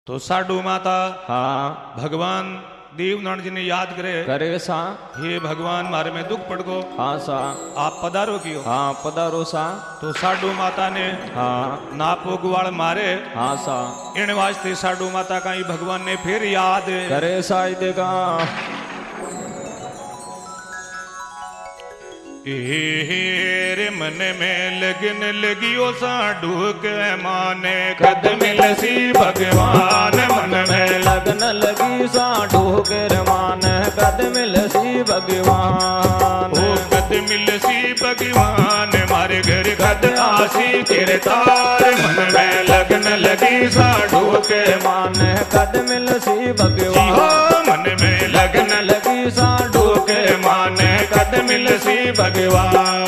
तो साडू माता हाँ भगवान देवनारायण जी ने याद करे सा हे भगवान मारे में दुख पड़ गो। हाँ सा आप पधारो कियो। हाँ पधारो सा। तो साडू माता ने हाँ नापो गुवाल मारे। हाँ सा इन वास्ते साडू माता का ही भगवान ने फिर याद करे सा देगा। रे मन में लगन लगियो साडू के माने कद मिलसी भगवान मन में लगन लगी साडू के मान कद मिलसी भगवान। ओ कद मिलसी भगवान मारे घर कद आसी किरतार मन में लगन लगी साडू के मान कद मिलसी भगवान। मन में लगन लगी साडू के माने कद मिलसी भगवान।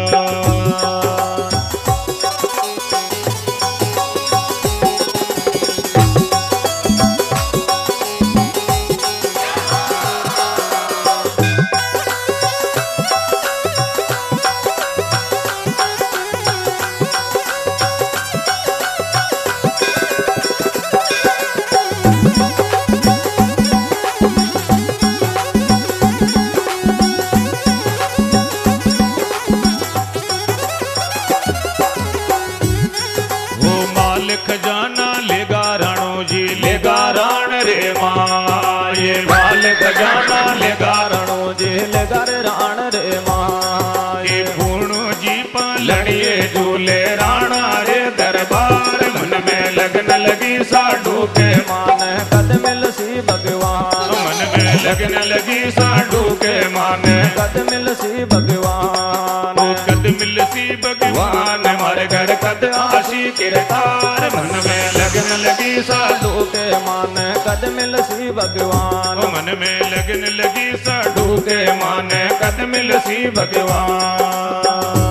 खजाना लेगा राणो जी लेगा राण रे माँ। ये बाल खजाना लेगा राणो जी लेगा राण रे माँ। ये पूर्णो जी पालड़िए झूले राणा रे दरबार मन में लगन लगी साडू के मान कद मिलसी भगवान। मन में लगन लगी साडू के मान कद मिलसी भगवान। कद मिलसी भगवान हमारे घर कद आशी किरतार मन में लगन लगी साडू के मान कद मिलसी भगवान। मन में लगन लगी साडू के मान कद मिलसी भगवान।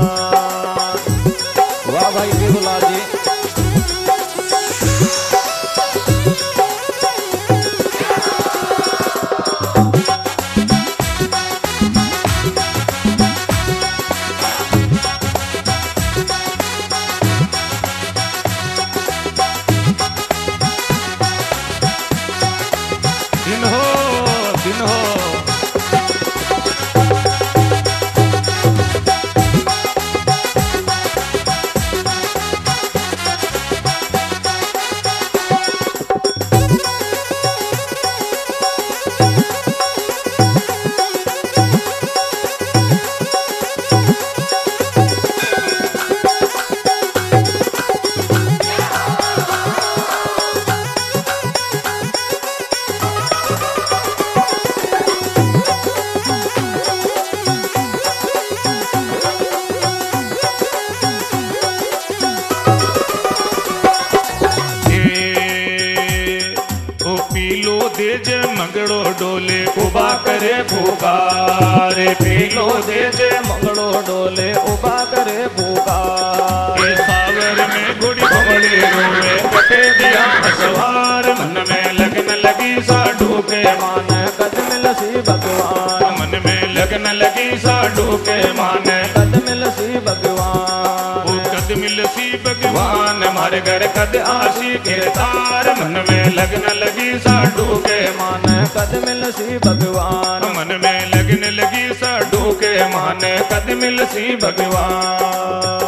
वाह भाई देवला जी। दिन हो दिन हो देजे मंगड़ो डोले उबा करे पुकार। पीलो देजे मंगड़ो डोले उबा करे पुकार। सावर में गुड़ी घोड़ी रोवे कटे दिया सवार मन में लगन लगी साडू के मान कद मिलसी भगवान। मन में लगन लगी साडू के मान कद मिलसी भगवान। कद मिलसी भगवान हमारे घर कद आशी किरतार मन में लगन लगी साडू के मान कद मिलसी भगवान। मन में लगन लगी साडू के मान कद मिलसी भगवान।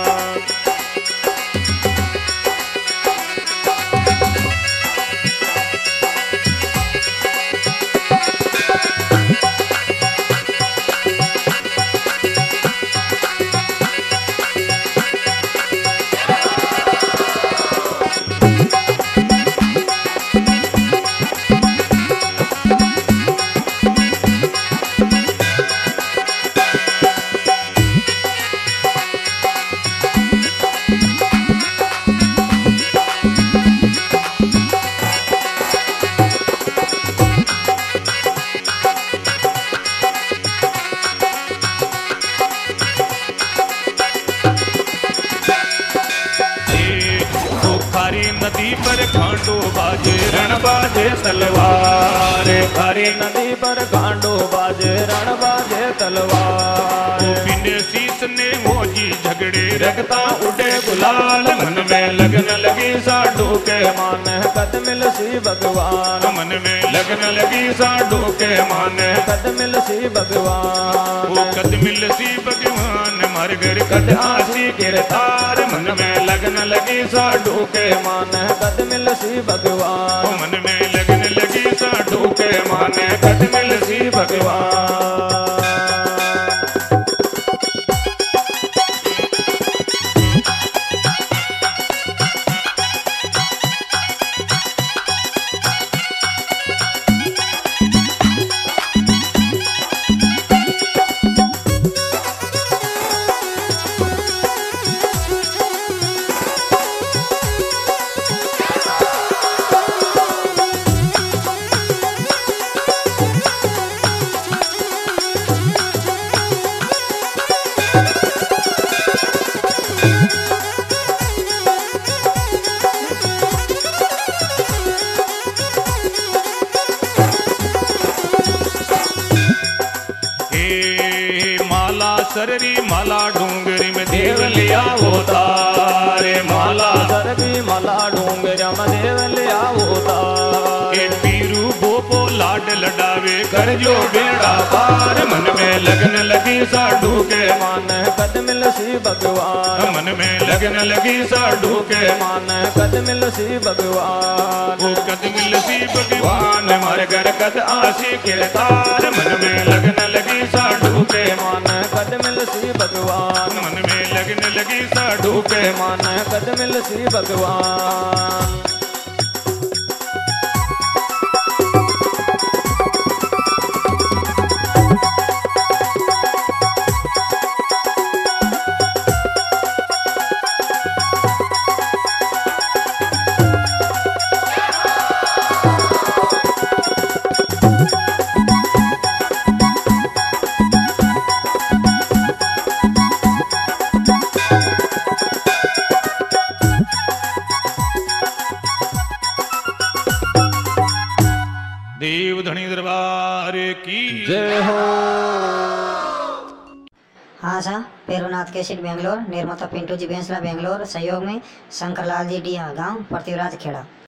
नदी पर खांडो बाजे रण बाजे तलवार। खारी नदी पर खांडो बाजे रण बाजे तलवार। बिने शीस ने मोजी झगड़े रखता उड़े गुलाल मन में लगन लगी साडू के मान कद मिल मिलसी भगवान, मन में लगन लगी साधु के माने, कद मिलसी भगवान, वो कद मिलसी भगवान मार घर कद आसी गिरतार। मन में लगन लगी साधु के माने कद मिलसी भगवान, ओ मन में लगन लगी साधु के माने, कद मिलसी भगवान। सररी माला डूंगरी में देव लिया अवतारे, माला सररी माला डूंगरी में देव लिया अवतारे, पीरू बोपो लाड लडावे कर जो बेड़ा पार। मन में लगन लगी साधु के माने कद मिलसी भगवान, मन में लगन लगी साधु के माने कद मिलसी भगवान, वो कद मिलसी भगवान मारे घर कद आशी किरतार। मन में लगन लगी साधु के माने कद मिलसी भगवान, मन में लगन लगी साधु के माने कद मिलसी भगवान। देव धनी दरबार की जय हो। हाँ सा पेरुनाथ केसिट बेंगलोर, निर्माता पिंटू जी बेंसला बेंगलोर, सहयोग में शंकर लाल जी डी गांव पृथ्वीराज खेड़ा।